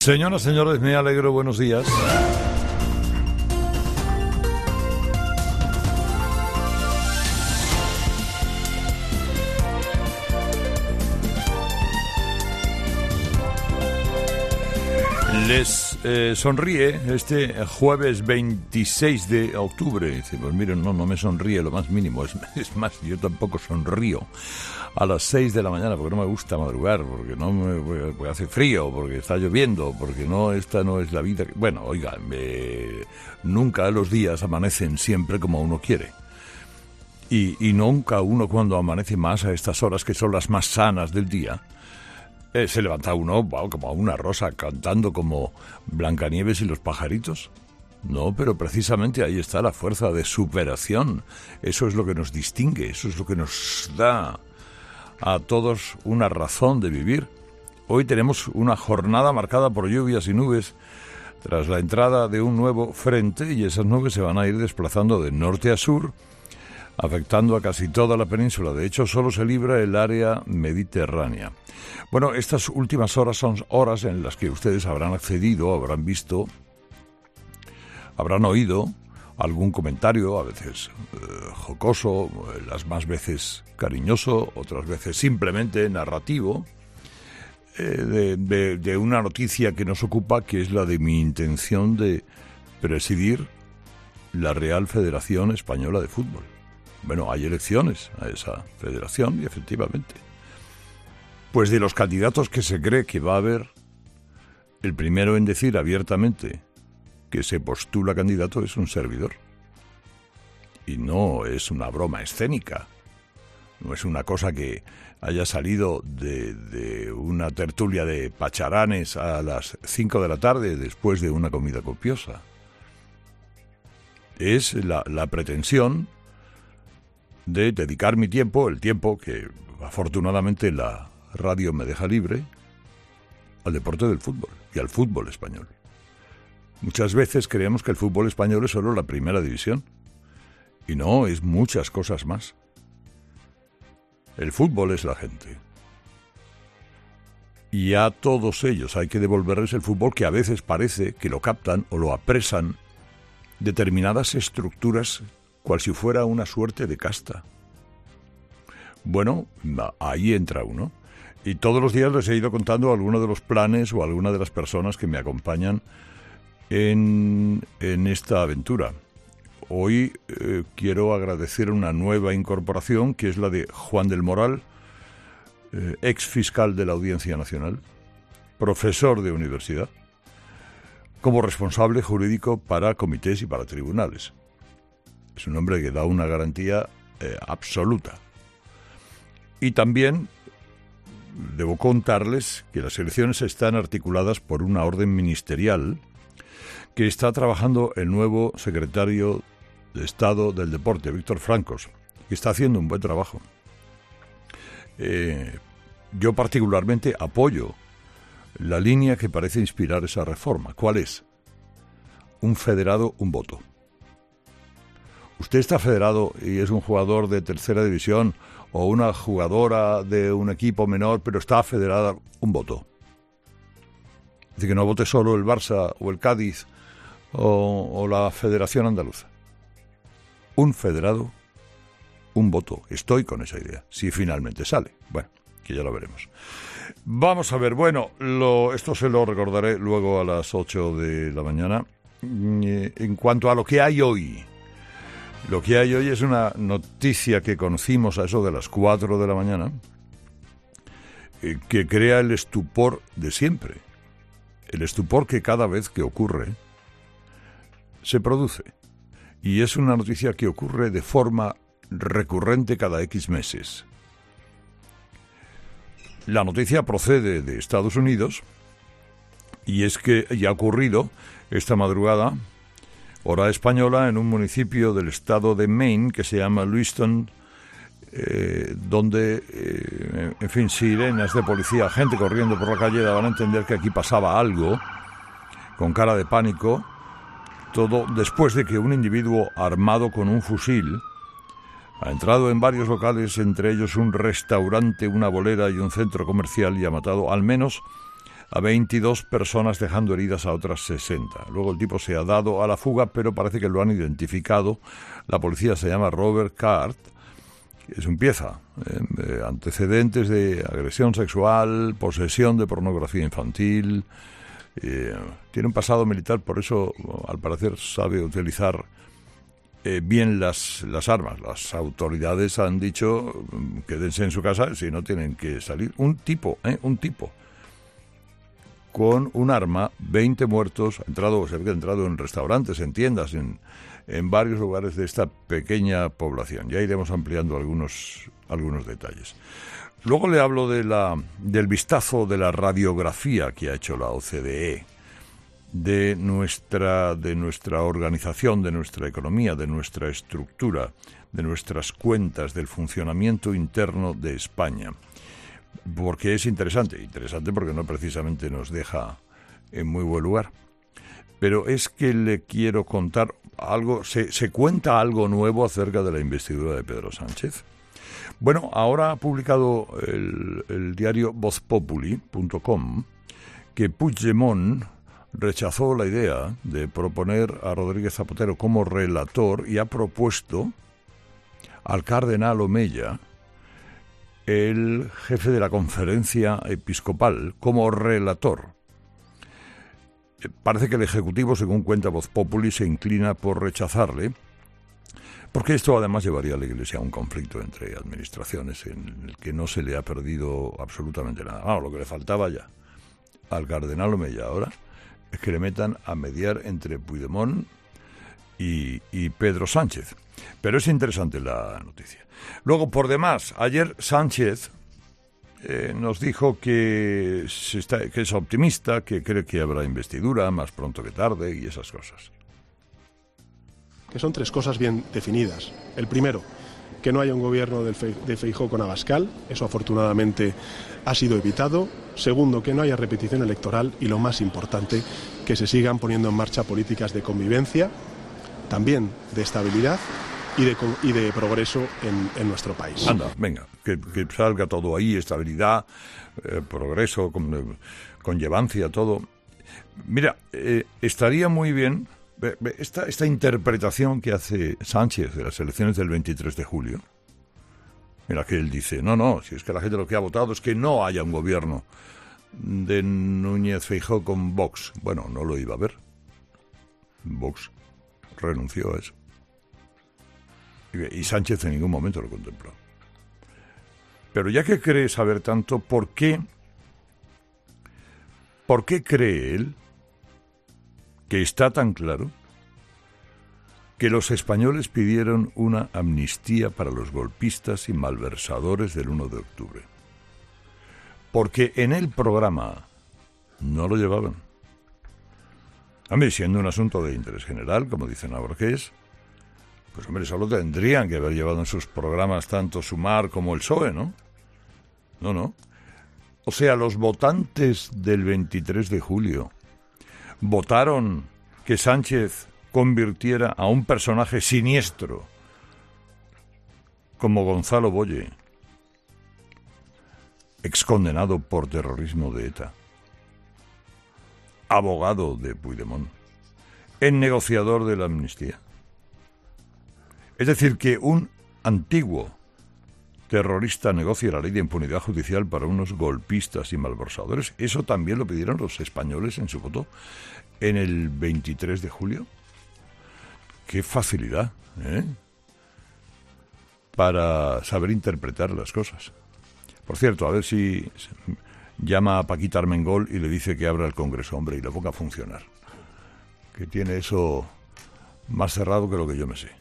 Señoras, señores, me alegro, buenos días. Les sonríe este jueves 26 de octubre. Dice, pues miren, no me sonríe lo más mínimo. Es más, yo tampoco sonrío a las 6 de la mañana porque no me gusta madrugar, porque porque hace frío, porque está lloviendo, porque esta no es la vida. Bueno, oiga, nunca los días amanecen siempre como uno quiere. Y nunca uno, cuando amanece más a estas horas, que son las más sanas del día, se levanta uno como una rosa, cantando como Blancanieves y los pajaritos. No, pero precisamente ahí está la fuerza de superación. Eso es lo que nos distingue, eso es lo que nos da a todos una razón de vivir. Hoy tenemos una jornada marcada por lluvias y nubes tras la entrada de un nuevo frente, y esas nubes se van a ir desplazando de norte a sur, afectando a casi toda la península. De hecho, solo se libra el área mediterránea. Bueno, estas últimas horas son horas en las que ustedes habrán accedido, habrán visto, habrán oído algún comentario, a veces jocoso, las más veces cariñoso, otras veces simplemente narrativo, de una noticia que nos ocupa, que es la de mi intención de presidir la Real Federación Española de Fútbol. Bueno, hay elecciones a esa federación y efectivamente, pues de los candidatos que se cree que va a haber, el primero en decir abiertamente que se postula candidato es un servidor. Y no es una broma escénica, no es una cosa que haya salido de una tertulia de pacharanes a las 5 de la tarde después de una comida copiosa. Es la pretensión de dedicar mi tiempo, el tiempo que afortunadamente la radio me deja libre, al deporte del fútbol y al fútbol español. Muchas veces creemos que el fútbol español es solo la primera división, y no, es muchas cosas más. El fútbol es la gente, y a todos ellos hay que devolverles el fútbol, que a veces parece que lo captan o lo apresan determinadas estructuras, cual si fuera una suerte de casta. Bueno, ahí entra uno. Y todos los días les he ido contando algunos de los planes o alguna de las personas que me acompañan en esta aventura. Hoy quiero agradecer una nueva incorporación, que es la de Juan del Moral, ex fiscal de la Audiencia Nacional, profesor de universidad, como responsable jurídico para comités y para tribunales. Es un hombre que da una garantía absoluta. Y también debo contarles que las elecciones están articuladas por una orden ministerial que está trabajando el nuevo secretario de Estado del Deporte, Víctor Francos, que está haciendo un buen trabajo. Yo particularmente apoyo la línea que parece inspirar esa reforma. ¿Cuál es? Un federado, un voto. Usted está federado y es un jugador de tercera división o una jugadora de un equipo menor, pero está federada, un voto. Es decir, que no vote solo el Barça o el Cádiz o la Federación Andaluza. Un federado, un voto. Estoy con esa idea, si finalmente sale. Bueno, que ya lo veremos. Vamos a ver, bueno, esto se lo recordaré luego a las 8 de la mañana. En cuanto a lo que hay hoy. Lo que hay hoy es una noticia que conocimos a eso de las 4 de la mañana, que crea el estupor de siempre. El estupor que cada vez que ocurre se produce. Y es una noticia que ocurre de forma recurrente cada X meses. La noticia procede de Estados Unidos, y es que ya ha ocurrido esta madrugada, hora española, en un municipio del estado de Maine que se llama Lewiston, donde, en fin, sirenas de policía, gente corriendo por la calle, daban a entender que aquí pasaba algo, con cara de pánico, todo después de que un individuo armado con un fusil ha entrado en varios locales, entre ellos un restaurante, una bolera y un centro comercial, y ha matado al menos a 22 personas, dejando heridas a otras 60. Luego el tipo se ha dado a la fuga, pero parece que lo han identificado. La policía se llama Robert Card. Es un pieza. Antecedentes de agresión sexual, posesión de pornografía infantil. Tiene un pasado militar, por eso, al parecer, sabe utilizar bien las armas. Las autoridades han dicho, quédense en su casa, si no tienen que salir. Un tipo con un arma, 20 muertos, se ve que ha entrado en restaurantes, en tiendas, en varios lugares de esta pequeña población. Ya iremos ampliando algunos detalles. Luego le hablo del vistazo de la radiografía que ha hecho la OCDE de nuestra organización, de nuestra economía, de nuestra estructura, de nuestras cuentas, del funcionamiento interno de España. Porque es interesante porque no precisamente nos deja en muy buen lugar. Pero es que le quiero contar algo, se cuenta algo nuevo acerca de la investidura de Pedro Sánchez. Bueno, ahora ha publicado el diario vozpopuli.com que Puigdemont rechazó la idea de proponer a Rodríguez Zapatero como relator y ha propuesto al cardenal Omeya, el jefe de la conferencia episcopal, como relator. Parece que el Ejecutivo, según cuenta Voz Populi, se inclina por rechazarle, porque esto además llevaría a la Iglesia a un conflicto entre administraciones en el que no se le ha perdido absolutamente nada. Lo que le faltaba ya al cardenal Omeya ahora es que le metan a mediar entre Puigdemont y Pedro Sánchez. Pero es interesante la noticia. Luego, por demás, ayer Sánchez nos dijo que es optimista, que cree que habrá investidura más pronto que tarde y esas cosas. Que son tres cosas bien definidas. El primero, que no haya un gobierno de Feijóo con Abascal, eso afortunadamente ha sido evitado. Segundo, que no haya repetición electoral y lo más importante, que se sigan poniendo en marcha políticas de convivencia, también de estabilidad y de progreso en nuestro país. Anda, venga, que salga todo ahí, estabilidad, progreso, conllevancia, todo. Mira, estaría muy bien esta interpretación que hace Sánchez de las elecciones del 23 de julio. Mira que él dice, no, si es que la gente lo que ha votado es que no haya un gobierno de Núñez Feijóo con Vox. Bueno, no lo iba a ver. Vox renunció a eso. Y Sánchez en ningún momento lo contempló. Pero ya que cree saber tanto, ¿por qué cree él que está tan claro que los españoles pidieron una amnistía para los golpistas y malversadores del 1 de octubre? Porque en el programa no lo llevaban. A mí, siendo un asunto de interés general, como dicen ahora que es, pues hombre, solo tendrían que haber llevado en sus programas tanto Sumar como el PSOE, ¿no? No. O sea, los votantes del 23 de julio votaron que Sánchez convirtiera a un personaje siniestro como Gonzalo Boye, excondenado por terrorismo de ETA, abogado de Puigdemont, en negociador de la amnistía. Es decir, que un antiguo terrorista negocie la ley de impunidad judicial para unos golpistas y malversadores. Eso también lo pidieron los españoles en su voto en el 23 de julio. ¡Qué facilidad! Para saber interpretar las cosas. Por cierto, a ver si llama a Paquita Armengol y le dice que abra el Congreso, hombre, y lo ponga a funcionar. Que tiene eso más cerrado que lo que yo me sé.